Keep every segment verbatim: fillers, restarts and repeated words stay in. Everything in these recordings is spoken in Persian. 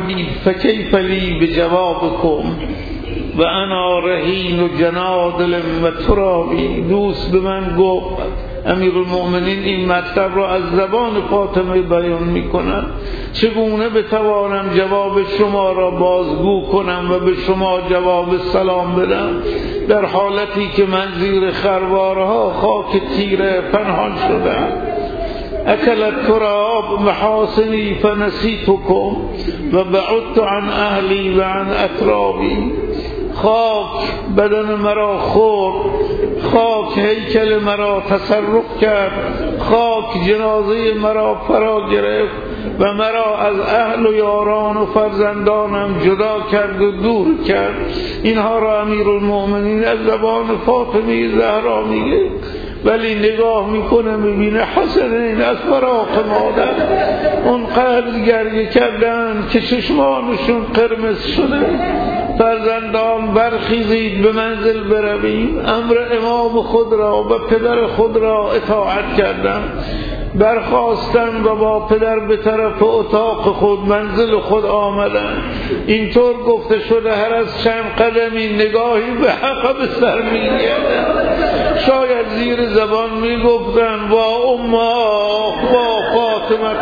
فرمودید فکیف لی بجوابکم و انا رهین و جنادل و ترابی. دوست به من گفت امیرالمؤمنین این مطلب را از زبان فاطمه بیان می کند، چگونه بتوانم جواب شما را بازگو کنم و به شما جواب سلام بدم در حالتی که من زیر خروارها خاک تیره پنهان شدم. اکلت تراب محاسنی فنسیتکم و بعدت عن اهلی و عن اترابی. خاک بدن مرا خورد، خاک هیکل مرا تصرف کرد، خاک جنازه مرا فرا گرفت و مرا از اهل و یاران و فرزندانم جدا کرد و دور کرد. اینها را امیرالمؤمنین از زبان فاطمه زهرا میگه، ولی نگاه میکنه میبینه حسنین از فراق مادر اونقدر گریه کردن که چشمانشون قرمز شده. فرزندان برخیزید به منزل برویم. امر امام خود را و پدر خود را اطاعت کردند. برخواستن و با پدر به طرف اتاق خود منزل خود آمدند. اینطور گفته شده هر از چند قدمی نگاهی به عقب سر می‌گردند. شاید زیر زبان میگفتند وا اما وا فاطمه.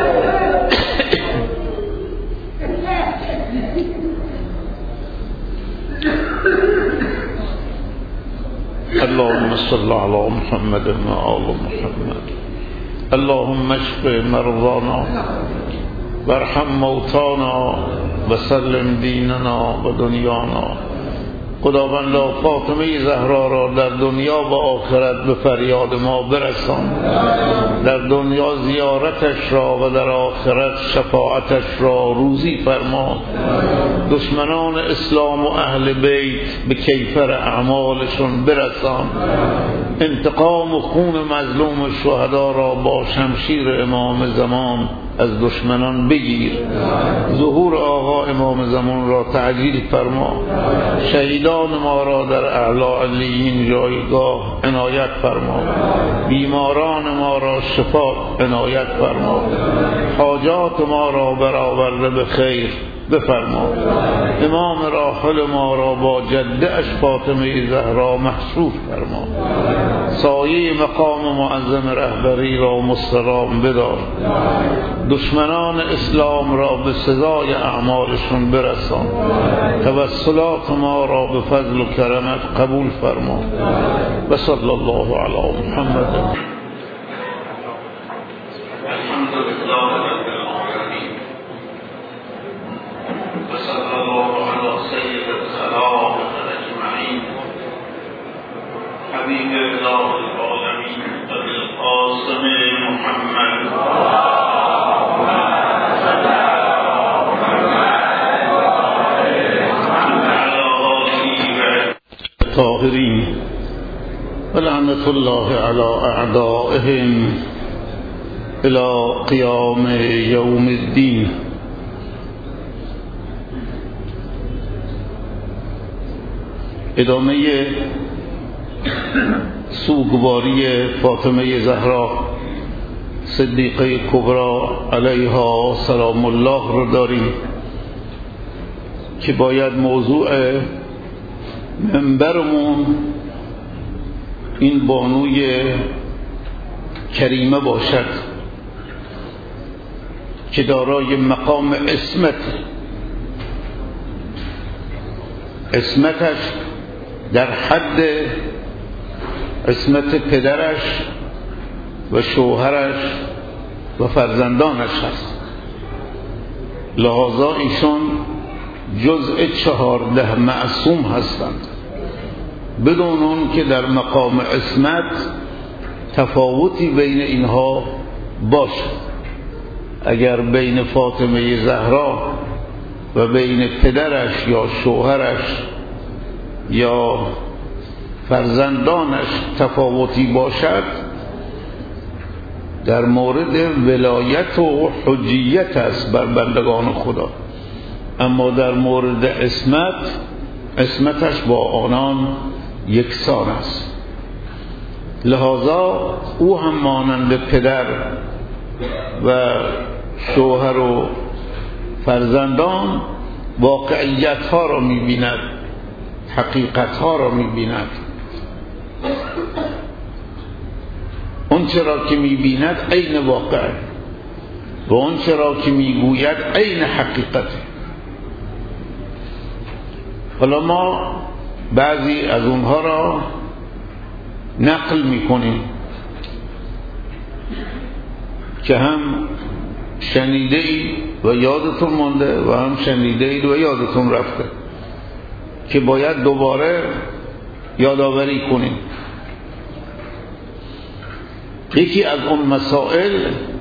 اللهم صل على محمد و آل محمد. اللهم اشف مرضانا وارحم موتانا و سلم دیننا و دنیانا. خداوندا فاطمه زهرا را در دنیا و آخرت به فریاد ما برسان. در دنیا زیارتش را و در آخرت شفاعتش را روزی فرما. دشمنان اسلام و اهل بیت به کیفر اعمالشون برسان. انتقام و خون مظلوم شهدا را با شمشیر امام زمان از دشمنان بگیر. ظهور آقا امام زمان را تعجیل فرما. شهیدان ما را در اعلی علیین جایگاه عنایت فرما. بیماران ما را شفا عنایت فرما. حاجات ما را برآورده به خیر بفرما. امام راحل ما را با جده اش فاطمه زهرا محشور فرما. سایه مقام معظم رهبری را مسترام بدار. دشمنان اسلام را به سزای اعمالشون برسان. توسلات ما را به فضل و کرمت قبول فرما. و صلی الله علی محمد. حبیب الله العالمین القاسم محمد طاهرین و لعنت الله علی اعدائهم الی قیام یوم الدین. ادامه سوگواری فاطمه زهرا صدیقه کبری علیها سلام الله رو داریم که باید موضوع منبرمون این بانوی کریمه باشد که دارای مقام عصمت. عصمتش در حد عصمت پدرش و شوهرش و فرزندانش هست. لذا ایشان جزء چهارده معصوم هستند، بدون اون که در مقام عصمت تفاوتی بین اینها باشد. اگر بین فاطمه زهرا و بین پدرش یا شوهرش یا فرزندانش تفاوتی باشد، در مورد ولایت و حجیت است بر بندگان خدا، اما در مورد عصمت عصمتش با آنان یکسان است. لذا او هم مانند پدر و شوهر و فرزندان واقعیت ها را می‌بیند، حقیقت ها را می‌بیند. اون چرا که می‌بیند عین واقع و اون چرا که می‌گوید عین حقیقت. حالا ما بعضی از اونها را نقل می‌کنیم که هم شنیده اید و یادتون مونده و هم شنیده اید و یادتون رفته که باید دوباره یادآوری کنیم. یکی از اون مسائل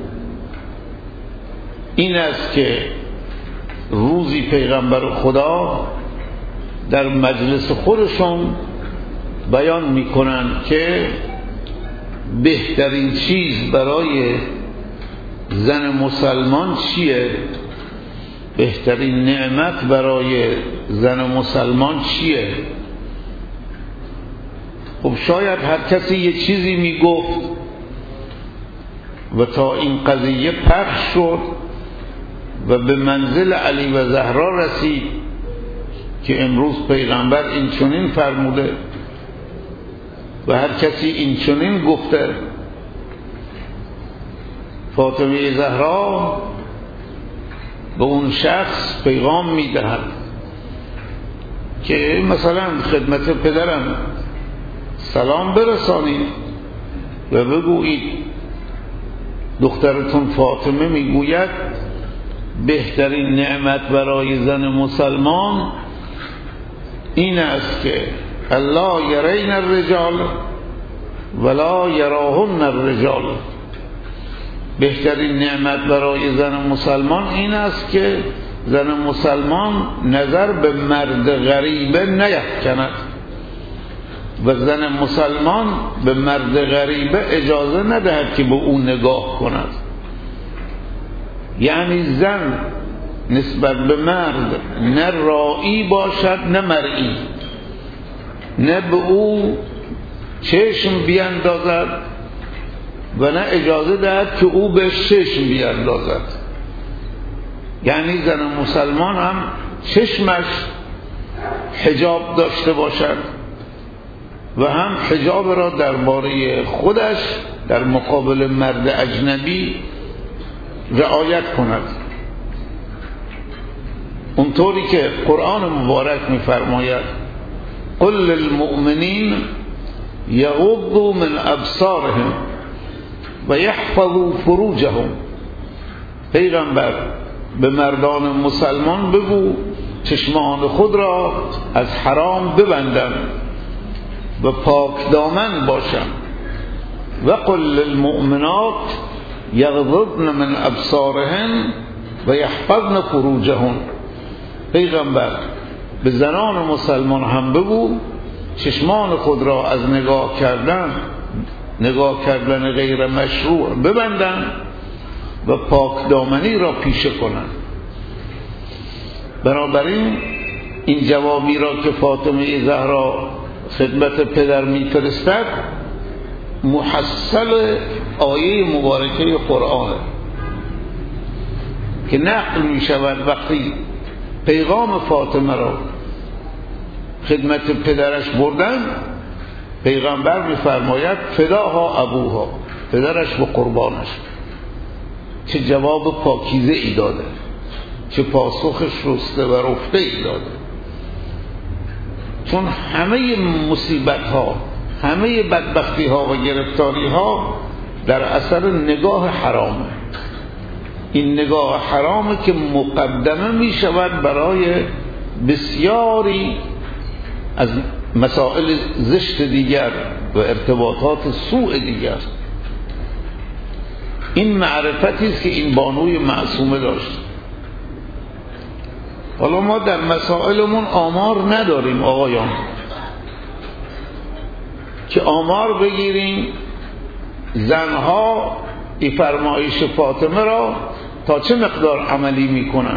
این است که روزی پیغمبر خدا در مجلس خودشون بیان میکنند که بهترین چیز برای زن مسلمان چیه؟ بهترین نعمت برای زن مسلمان چیه؟ خب شاید هر کسی یه چیزی میگفت و تا این قضیه پخش شد و به منزل علی و زهرا رسید که امروز پیغمبر این چنین فرموده و هر کسی این چنین گفته. فاطمه زهرا به اون شخص پیغام میدهد که مثلا خدمت پدرم سلام برسانید و بگویید دخترتون فاطمه میگوید بهترین نعمت برای زن مسلمان این است که الله یرین الرجال ولا یراهن الرجال. بهترین نعمت برای زن مسلمان این است که زن مسلمان نظر به مرد غریبه نیفکند و زن مسلمان به مرد غریبه اجازه ندهد که به اون نگاه کند. یعنی زن نسبت به مرد نه رائی باشد نه مرئی، نه به او چشم بیندازد و نه اجازه دهد که او به چشم بیندازد. یعنی زن مسلمان هم چشمش حجاب داشته باشد و هم حجاب را درباره خودش در مقابل مرد اجنبی رعایت کند. اونطوری که قرآن مبارک می‌فرماید قل للمؤمنین یغضوا من ابصارهم و یحفظوا فروجهم. پیغمبر به مردان مسلمان بگو چشمان خود را از حرام ببندند و پاک دامن باشند. و قل للمؤمنات یغضضن من ابصارهن و یحفظن فروجهن. پیغمبر به زنان مسلمان هم بگو چشمان خود را از نگاه کردن نگاه کردن غیر مشروع ببندن و پاک دامنی را پیشه کنند. بنابراین این جوابی را که فاطمه زهرا خدمت پدر میفرستد محصل آیه مبارکه قرآن که نقل می شود وقتی پیغام فاطمه را خدمت پدرش بردن، پیغمبر می فرماید فداها ابوها، پدرش به قربانش. چه جواب پاکیزه ای داده، چه پاسخ شسته و رفته ای داده. چون همه مصیبت ها، همه بدبختی ها و گرفتاری ها در اثر نگاه حرامه. این نگاه حرامه که مقدمه می شود برای بسیاری از مسائل زشت دیگر و ارتباطات سوء دیگر. این معرفتی است که این بانوی معصومه داشت. حالا ما در مسائلمون آمار نداریم آقایان که آمار بگیریم زنها این فرمایش فاطمه را تا چه مقدار عملی میکنن،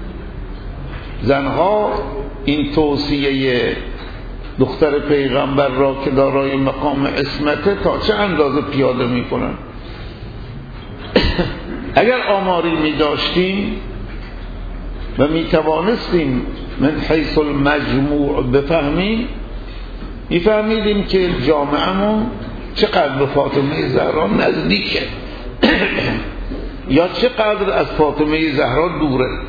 زنها این توصیه دختر پیغمبر را که دارای مقام عصمته تا چه اندازه پیاده میکنن. اگر آماری می داشتیم و می توانستیم من حیث المجموع بفهمیم، می فهمیدیم که جامعهمون چقدر به فاطمه زهرا نزدیکه یا چقدر از فاطمه زهرا دوره،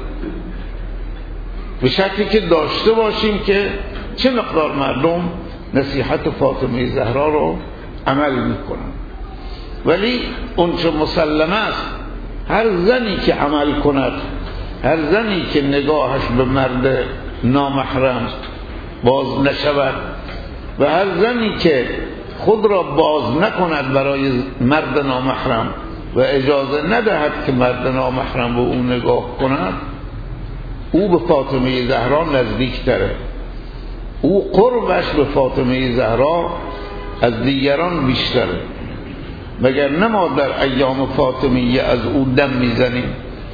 به شکلی که داشته باشیم که چه مقدار مردم نصیحت فاطمه زهرا رو عمل میکنن. ولی اون چه مسلمه است، هر زنی که عمل کند، هر زنی که نگاهش به مرد نامحرم باز نشود و هر زنی که خود را باز نکند برای مرد نامحرم و اجازه ندهد که مرد نامحرم به اون نگاه کند، او به فاطمه زهرا نزدیک تره، او قربش به فاطمه زهرا از دیگران بیشتره. مگر نه ما در ایام فاطمیه از او دم میزنیم،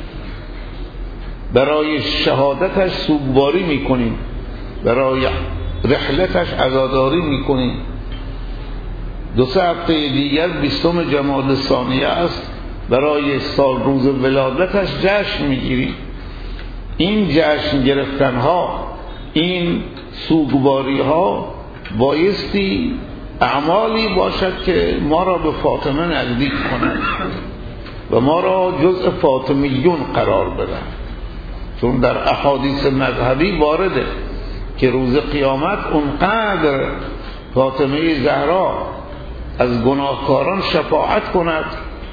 برای شهادتش سوگواری میکنیم، برای رحلتش عزاداری میکنیم. دو سه هفته دیگر بیستم جمادی الثانیه است، برای سال روز ولادتش جشن میگیریم. این جشن گرفتن ها، این سوگواری ها بایستی اعمالی باشد که ما را به فاطمه نزدیک کنند و ما را جزء فاطمیون قرار بدن. چون در احادیث مذهبی وارده که روز قیامت اونقدر فاطمه زهرا از گناهکاران شفاعت کند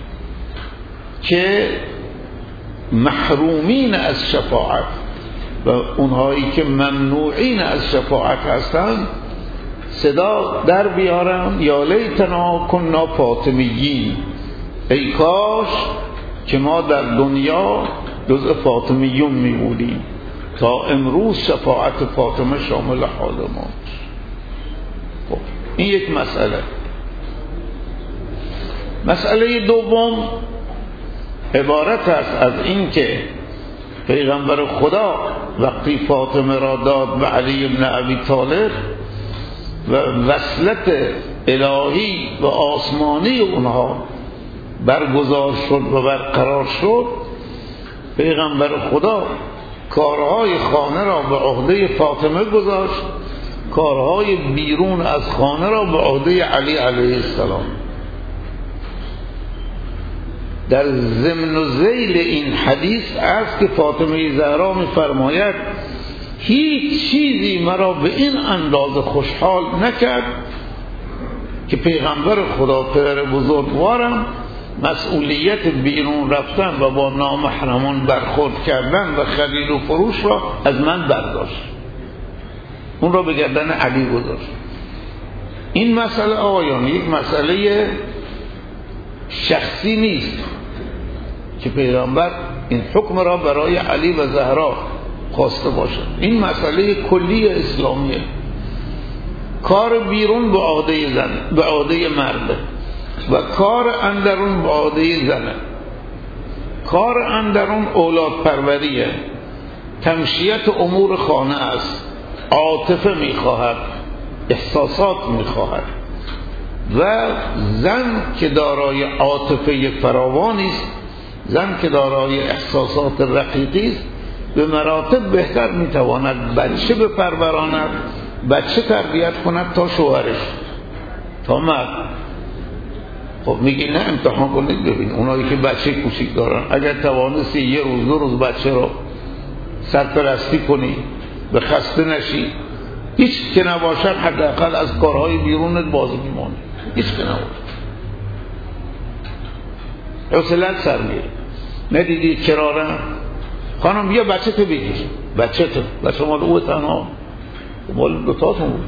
که محرومین از شفاعت و اونهایی که ممنوعین از شفاعت هستند صدا در بیارن یا لیتنا کنا فاطمیین، ای کاش که ما در دنیا جزء فاطمیون می بودیم تا امروز شفاعت فاطمه شامل حال ما. خب این یک مسئله. مسئله دوم عبارت است از این که پیغمبر خدا وقتی فاطمه را داد به علی بن ابی طالب و وصلت الهی و آسمانی اونها برگزار شد و برقرار شد، پیغمبر خدا کارهای خانه را به عهده فاطمه گذاشت، کارهای بیرون از خانه را به عهده علی علیه السلام. در ضمن و ذیل این حدیث است که فاطمه زهرا می‌فرماید هیچ چیزی مرا به این اندازه خوشحال نکرد که پیغمبر خدا پدر بزرگوارم مسئولیت بیرون رفتن و با نامحرمان برخورد کردن و خرید و فروش را از من برداشت، اون را به گردن علی گذاشت. این مسئله آقایان یک مسئله شخصی نیست که پیغمبر این حکم را برای علی و زهرا خواسته باشد، این مسئله کلی اسلامیه. کار بیرون به عهده زن، به عهده مرده و کار اندرون به عهده زنه. کار اندرون اولاد پروریه، تمشیت امور خانه است، عاطفه میخواهد، احساسات میخواهد و زن که دارای عاطفه فراوانی است، زن که دارای احساسات رقیقی است، به مراتب بهتر میتواند بچه بپروراند، بچه تربیت کند تا شوهرش، تا مرد. خب میگی نه امتحان کنید ببین اونایی که بچه کوچیک دارن، اگر توانستی یه روز دو روز بچه رو سرپرستی کنی، به خسته نشی، هیچ که نباشد حداقل از کارهای بیرونت باز میمانی، هیچ که نباشد حوصله‌ات سر میره. ندیدی کرارن خانم بیا بچه تو بگیر، بچه تو بچه مال اوه تنها مال دوتاتون بود،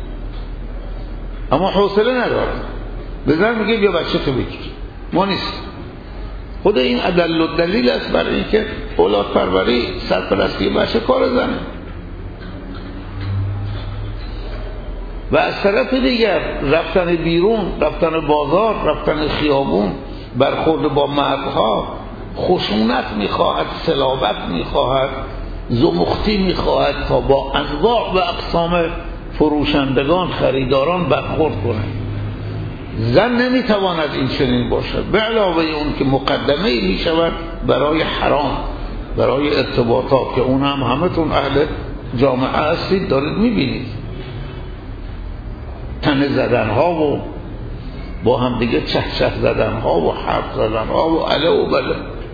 اما حوصله نداره، به زن میگه بیا بچه تو بگیر، ما نیست. خود این ادل و دلیل است برای اینکه اولاد پروری سرپرستی بچه کار زنه. و از طرف دیگر رفتن بیرون، رفتن بازار، رفتن خیابون، برخورد با مردها خشونت میخواهد، صلابت میخواهد، زمختی میخواهد تا با انواع و اقسام فروشندگان، خریداران برخورد کنه. زن نمیتواند این چنین باشد، به علاوه اون که مقدمه میشود برای حرام، برای ارتباطات که اون هم همتون اهل جامعه هستید دارید میبینید، تنه زدن ها و با هم دیگه چه چه زدن ها و حرف زدن ها و اله و بله.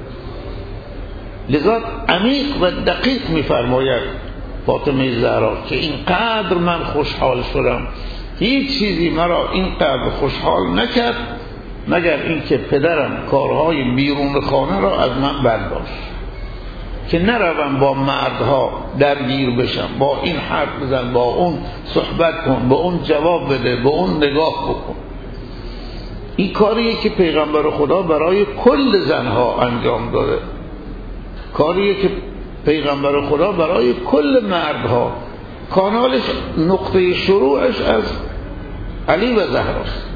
لذا عمیق و دقیق میفرماید فاطمه زهرا که اینقدر من خوشحال شدم، هیچ چیزی مرا اینقدر خوشحال نکرد مگر اینکه پدرم کارهای بیرون خانه را از من برداشت که نروم با مردها درگیر بشم، با این حرف بزن، با اون صحبت کن، با اون جواب بده، با اون نگاه بکن. این کاریه که پیغمبر خدا برای کل زنها انجام داده، کاریه که پیغمبر خدا برای کل مردها، کانالش نقطه شروعش از علی و زهراست.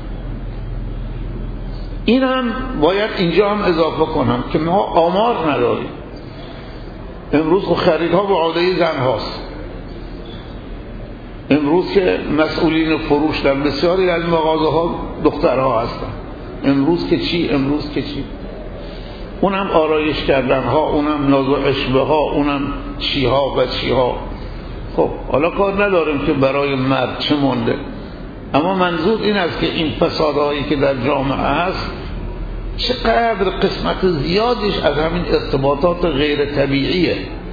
این هم باید اینجا هم اضافه کنم که ما آمار نداریم. امروز خریدها به عهده زن هاست. امروز که مسئولین فروش در بسیاری از مغازه ها دخترها هستن. امروز که چی؟ امروز که چی؟ اونم آرایش کردن ها، اونم ناز و اشبه ها، اونم چی ها و چی ها. خب حالا کار نداریم که برای مرد چه مونده، اما منظور این است که این فسادهایی که در جامعه هست چقدر قسمت زیادش از همین ارتباطات غیر طبیعیه.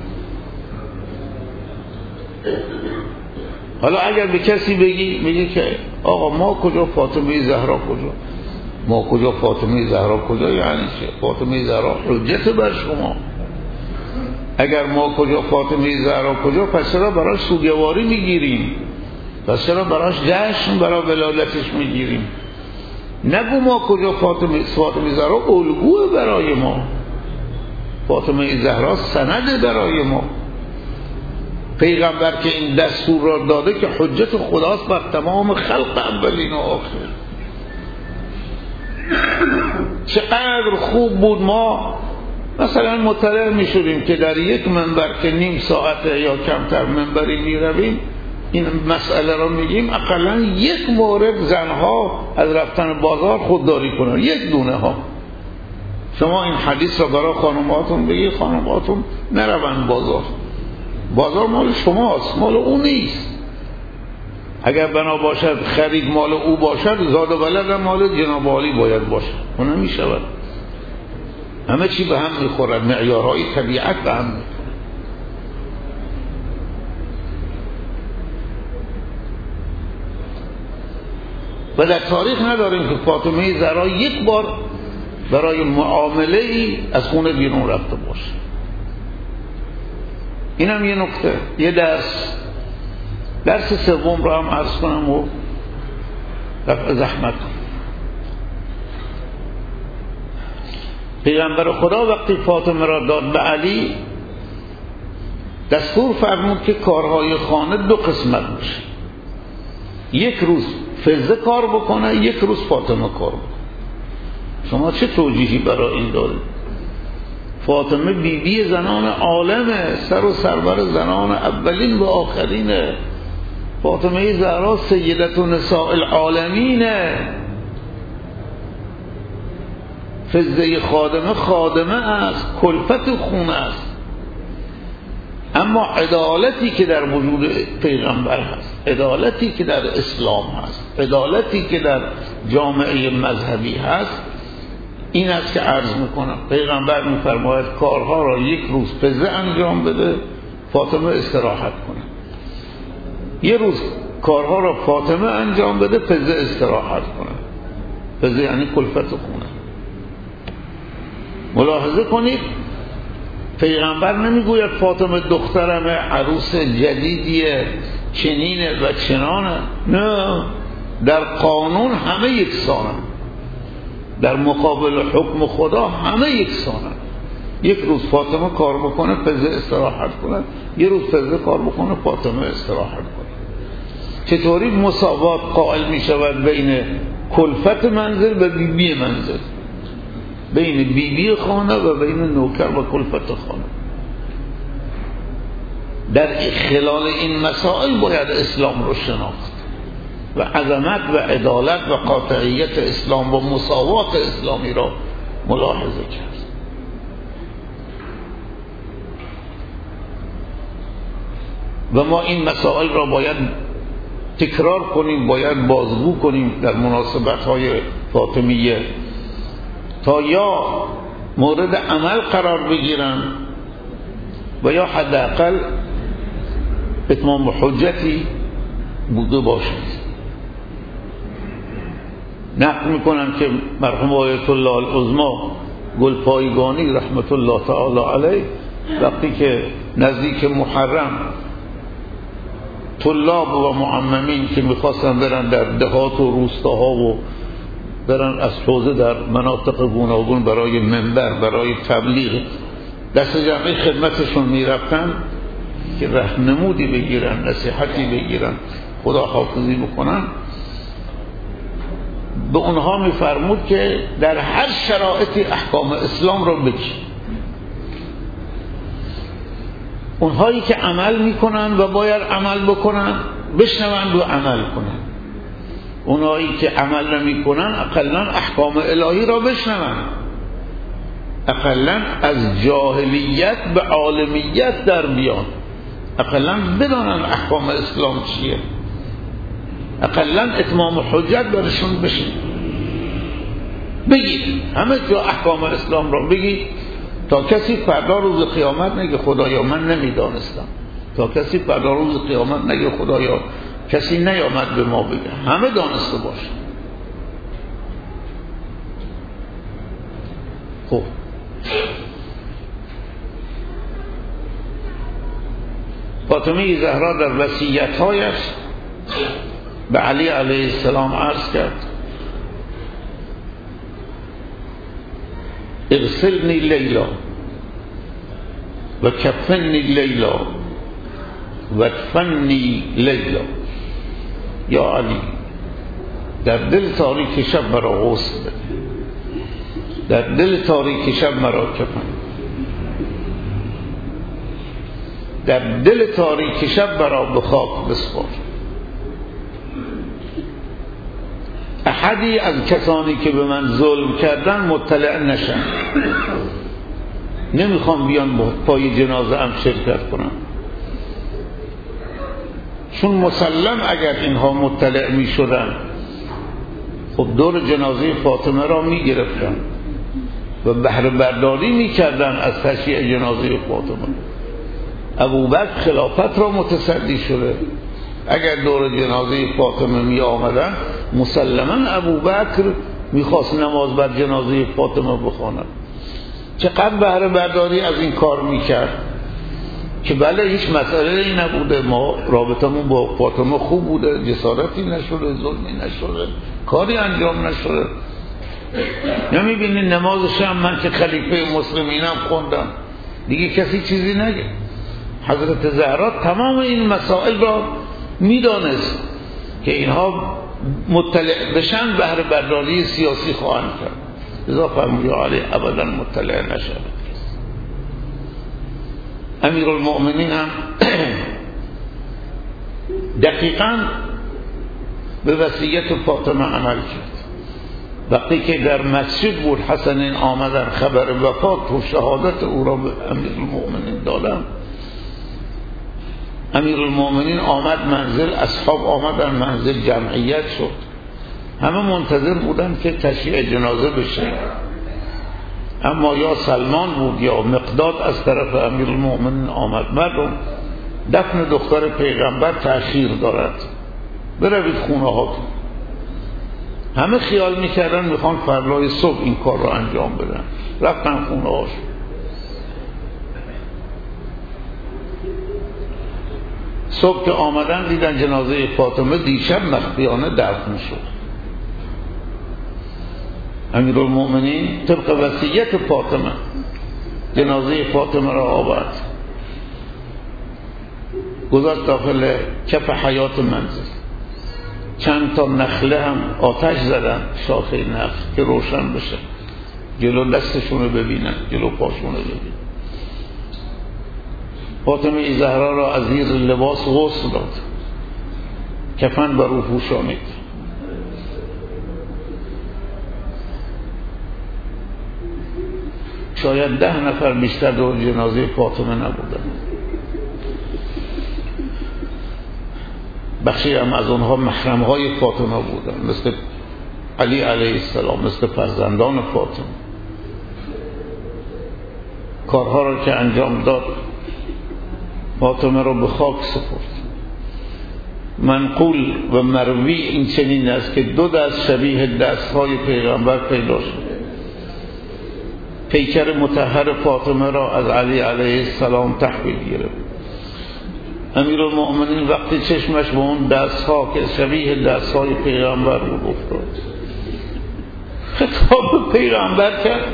حالا اگر به کسی بگی میگه که آقا ما کجا فاطمه زهرا کجا، ما کجا فاطمه زهرا کجا، یعنی چه؟ فاطمه زهرا حجت بر شما. اگر ما کجا فاطمه زهرا کجا، پس چرا براش سوگواری میگیریم؟ پس چرا براش جشن برای ولادتش میگیریم؟ نگو ما کجا فاطمه فاطمه زهرا الگوه برای ما، فاطمه زهرا سند برای ما. پیغمبر که این دستور را داده که حجت خداست بر تمام خلق اولین و آخر. چقدر خوب بود ما مثلا مطلع می شدیم که در یک منبر که نیم ساعته یا کمتر منبری می رویم این مسئله را میگیم، اقلا یک مورد زنها از رفتن بازار خودداری کنن، یک دونه ها. شما این حدیث را برای خانماتون بگید، خانماتون نروند بازار، بازار مال شماست، مال او نیست. اگر بنا باشد خرید مال او باشد، زاد و ولد مال جناب عالی باید باشد. اون نمیشود. همه چی به هم میخورد، معیارهای طبیعت به هم میخورد. و در تاریخ نداریم که فاطمه زهرا یک بار برای معامله ای از خونه بیرون رفته باشه. اینم یه نکته، یه درس. درس سوم را هم عرض کنم و رفع زحمت. پیغمبر خدا وقتی فاطمه را داد به علی، دستور فرمود که کارهای خانه دو قسمت بشه، یک روز فزه کار بکنه، یک روز فاطمه کار بکنه. شما چه توجیهی برای این دارید؟ فاطمه بیبی بی زنان عالمه، سر و سرور زنان اولین و آخرینه. فاطمه زهرا سیدت نساء العالمینه. فزه خادمه خادمه است، کلفت خونه است. اما عدالتی که در وجود پیغمبر هست، عدالتی که در اسلام هست، عدالتی که در جامعه مذهبی هست، این است که عرض میکنم. پیغمبر میفرماید کارها را یک روز فزه انجام بده، فاطمه استراحت کنه. یه روز کارها را فاطمه انجام بده، فزه استراحت کنه. فزه یعنی کلفت خونه. ملاحظه کنید پیغمبر نمیگوید فاطمه دخترم عروس جدیدیه، چنینه و چنانه. نه، در قانون همه یکسانن، در مقابل حکم خدا همه یکسانن. یک روز فاطمه کار بکنه، فزه استراحت کنه، یک روز فزه کار بکنه، فاطمه استراحت کنه. چطوری مساوات قائل می شود بین کلفت منزل و بیبی منزل، بین بیبی بی خانه و بین نوکر و کلفت خانه؟ در خلال این مسائل باید اسلام رو شناخت و عظمت و عدالت و قاطعیت اسلام و مساوات اسلامی را ملاحظه کرد. و ما این مسائل را باید تکرار کنیم، باید بازگو کنیم در مناسبت‌های فاطمیه تا یا مورد عمل قرار بگیرن و یا حداقل اتمام حجتی بوده باشد. نقل میکنن که مرحوم آیت الله العظما گلپایگانی رحمت الله تعالی علیه وقتی که نزدیک محرم طلاب و معممین که میخواستن برن در دهات و روستاها و برن از حوزه در مناطق گوناگون برای منبر، برای تبلیغ دست جمعی خدمتشون میرفتن که راهنمودی بگیرن، نصیحتی بگیرن، خدا حافظی بکنن، به اونها میفرمود که در هر شرایطی احکام اسلام را بگی. اونهایی که عمل میکنن و باید عمل بکنن بشنوند و عمل کنن، اونهایی که عمل نمیکنن اقلا احکام الهی را بشنوند، اقلا از جاهلیت به عالمیت در بیان، اقلا بدانن احکام اسلام چیه، اقلا اتمام حجت برشون بشه. بگید همه جا احکام اسلام را بگید تا کسی فردا روز قیامت نگه خدایا من نمیدانستم، تا کسی فردا روز قیامت نگه خدایا کسی نیامد به ما بگه، همه دانسته باشه. خب فاطمه زهرا در وصیت‌هایش به علی علیه السلام عرض کرد اغسلنی لیلا و کفنی لیلا و ادفنی لیلا، یا علی در دل تاریک شب مرا غسل بده، در دل تاریک شب مرا کفن، در دل تاریک شب مرا به خاک بسپار. احدی از کسانی که به من ظلم کردن مطلع نشن، نمیخوام بیان پای جنازه ام شرکت کنم، چون مسلم اگر اینها مطلع می شدن خب دور جنازه فاطمه را می گرفتن و بهره برداری می کردن از تشییع جنازه فاطمه. ابوبکر خلافت را متصدی شده، اگر دور جنازه فاطمه می آمدن مسلما ابوبکر میخواست نماز بر جنازه فاطمه بخواند. چقدر بهره برداری از این کار میکرد که بله هیچ مسئله ای نبوده، ما رابطمون با فاطمه خوب بوده، جسارتی نشده، ظلمی نشده، کاری انجام نشده. نمیبینی نماز شام من که خلیفه مسلمینم خوندم دیگه کسی چیزی نگه. حضرت زهرا تمام این مسائل را میدانست که اینها مطلع بشن بهره برداری سیاسی خواهند کرد، لذا فرمود علی ابدا مطلع نشد. امیرالمؤمنین هم دقیقاً به وصیت فاطمه عمل کرد. وقتی که در مسجد بود حسنین آمدن خبر وفات و شهادت او را به امیرالمؤمنین دادن، امیرالمؤمنین آمد منزل، اصحاب آمدن منزل، جمعیت شد، همه منتظر بودن که تشییع جنازه بشه، اما یا سلمان بود یا مقداد از طرف امیرالمؤمنین آمد. مردم دفن دختر پیغمبر تأخیر دارد، بروید خونه هاتون. همه خیال میکردن میخوان فردای صبح این کار رو انجام بدن، رفتن خونه هاشون. صبح که آمدن دیدن جنازه فاطمه دیشب مخفیانه دفن شد. امیرالمؤمنین طبق وصیت فاطمه جنازه فاطمه را آورد، گذاشت داخل کف حیاط منزل. چند تا نخله هم آتش زدن، شاخه نخل که روشن بشه، جلو دستشونه ببینن، جلو پاشونه ببینن. فاطمه زهرا را از زیر لباس غسل داد، کفن بر او پوشانید. شاید ده نفر بیشتر دور جنازه فاطمه نبودن. بخشی هم از اونها محرمهای فاطمه بودن، مثل علی علیه السلام، مثل فرزندان فاطمه. کارها را که انجام داد فاطمه را به خاک سپرد. منقول و مروی این چنین است که دو دست شبیه دستهای پیغمبر پیدا شد. پیکر مطهر فاطمه را از علی علیه السلام تحویل گرفت. امیرالمؤمنین وقتی چشمش به اون دستها که شبیه دستهای پیغمبر بود افتاد، خطاب پیغمبر کرد: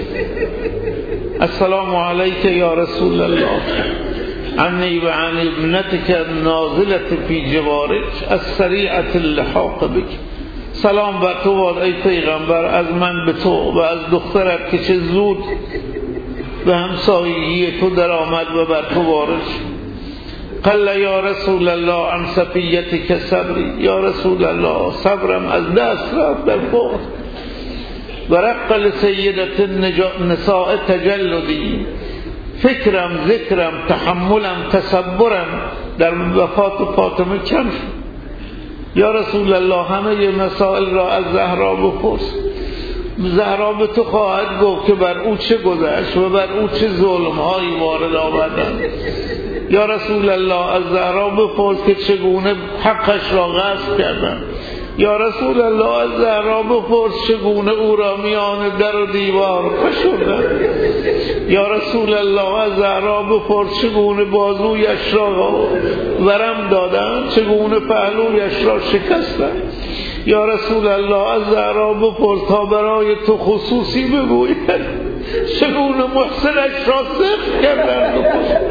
السلام علیک یا رسول الله، عنی و عن ابنتک نازلت فی جوارک السریعة اللحاق بک. سلام بر تو باد ای پیغمبر، از من به تو و از دخترت که چه زود به همسایگی تو در آمد و بر تو وارد شد. قل یا رسول الله عن صفیتک صبری، یا رسول الله صبرم از دست رفت در فوت. و رق لسیدت النساء تجلدی، فکرم، ذکرم، تحملم، تصبرم در وفات فاطمه کم شد. یا رسول الله همه مسائل را از زهرا بپرس، زهرا به تو خواهد گفت که بر او چه گذشت و بر او چه ظلم‌هایی وارد آمدند. یا رسول الله از زهرا بپرس که چگونه حقش را غصب کردند. یا رسول الله از زهرا بپرس چگونه او را میان در و دیوار فشردند. یا رسول الله از زهرا بپرس چگونه بازویش را ورم دادند، چگونه پهلویش را شکستند. یا رسول الله از زهرا بپرس تا برای تو خصوصی بگوید چگونه محسنش را صفر کردند.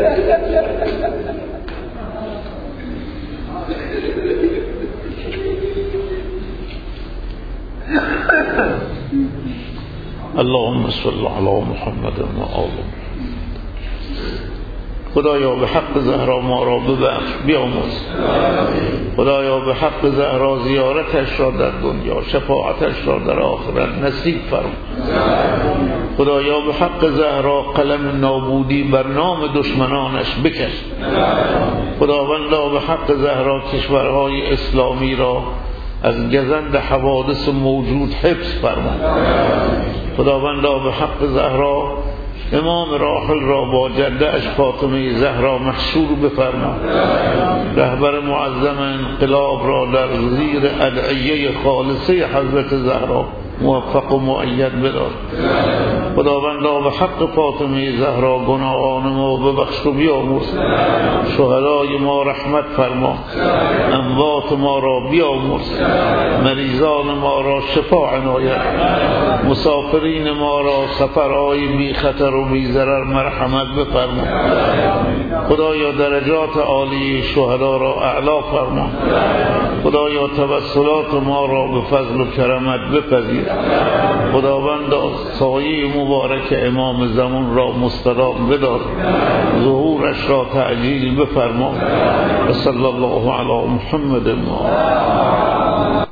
اللهم صل علی محمد و آل محمد. خدایا به حق زهرا ما را ببخش، بیامرز. خدایا به حق زهرا زیارتش را در دنیا، شفاعتش را در آخرت نصیب فرما. خدایا به حق زهرا قلم نابودی بر نام دشمنانش بکش. خداوندا به حق زهرا کشورهای اسلامی را از گزند حوادث موجود حفظ فرما. خداوندا به حق زهرا امام راحل را با جده اش فاطمه زهرا محشور بفرما. رهبر معظم انقلاب را در زیر ادعیه خالصه حضرت زهرا موفق و مؤید بدار. خداوندا به حق فاطمه زهرا گناهان ما ببخش و بیامرز. شهدای ما رحمت فرما، اموات ما را بیامرز، مریضان ما را شفا عنایت، مسافرین ما را سفرهای بی خطر و بی ضرر مرحمت بفرما. خدایا درجات عالی شهدا را اعلا فرما. خدایا توسلات ما را به فضل و کرمت بپذیر. خداوندا سایه مبارک امام زمان را مستدام بدار، ظهورش را تعجیل بفرما. و صلی الله علی محمد و